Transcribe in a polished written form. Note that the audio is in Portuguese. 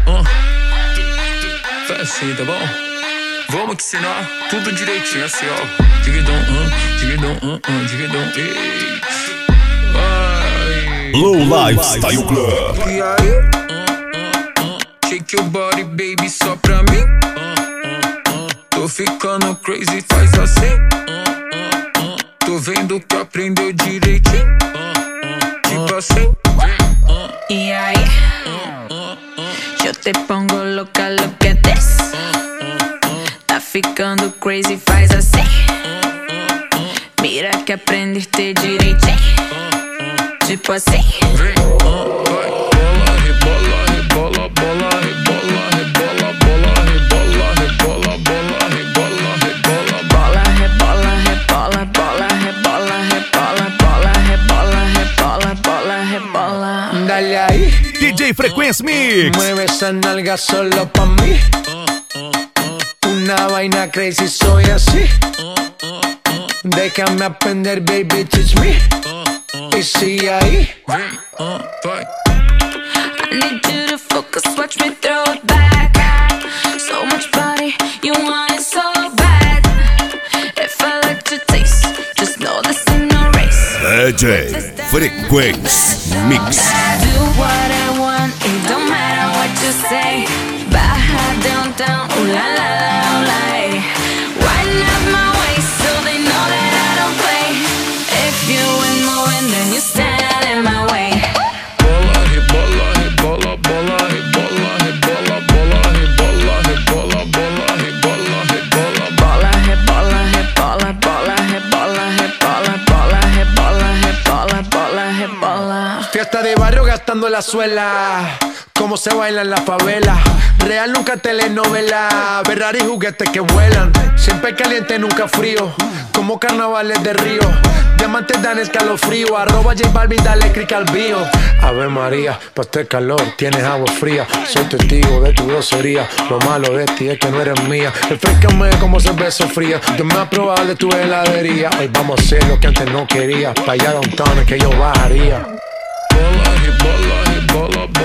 Faz assim, tá bom? Vamos que ensinar tudo direitinho, assim, ó. Digidão, digidão, ei. Low Lifestyle Club. E aí? Shake your body, baby, só pra mim. Tô ficando crazy, faz assim. Tô vendo que aprendeu direitinho. Tipo assim. E aí? Eu te pongo louca, look at this. Tá ficando crazy, faz assim. Mira que aprendeste direitinho. Tipo assim. Vem, vai, bola, rebola, bola, rebola, rebola, bola, rebola, rebola, bola, rebola, rebola, bola, rebola, rebola, bola, rebola, rebola, bola, rebola, rebola, bola, rebola. Dale ahí, DJ Frequency Mix. mueve esa nalga solo pa' mí. Una vaina crazy, soy así. Déjame aprender, baby, teach me. Y sigue ahí. vem, vai. I need you to focus, watch me throw it back. So much body, you want it so bad. If I let you taste, just know this ain't no race. DJ Frequency Mix. Do what I want, it don't matter what you say. Baja down, down, ooh la la la, ooh la. Wind up my waist so they know that I don't play. If you ain't moving, then you stand in my way. Bola, rebola, rebola, bola, rebola, rebola, bola, rebola, rebola, bola, rebola, rebola, Bola, rebola, rebola, bola, rebola, rebola, bola, rebola, rebola, bola, rebola. Fiesta de barrio gastando la suela. Cómo se baila en la favela. Real nunca telenovela. Ferrari juguetes que vuelan. Siempre caliente, nunca frío. Como carnavales de Río. Diamantes dan escalofrío. Arroba J Balvin, dale click al bio. Ave María, pa' este calor tienes agua fría. Soy testigo de tu grosería. Lo malo de ti es que no eres mía. Refrescame como cerveza fría. Yo me he probado de tu heladería. Hoy vamos a hacer lo que antes no quería. Pa' allá downtown es que yo bajaría. bola, rebola, rebola,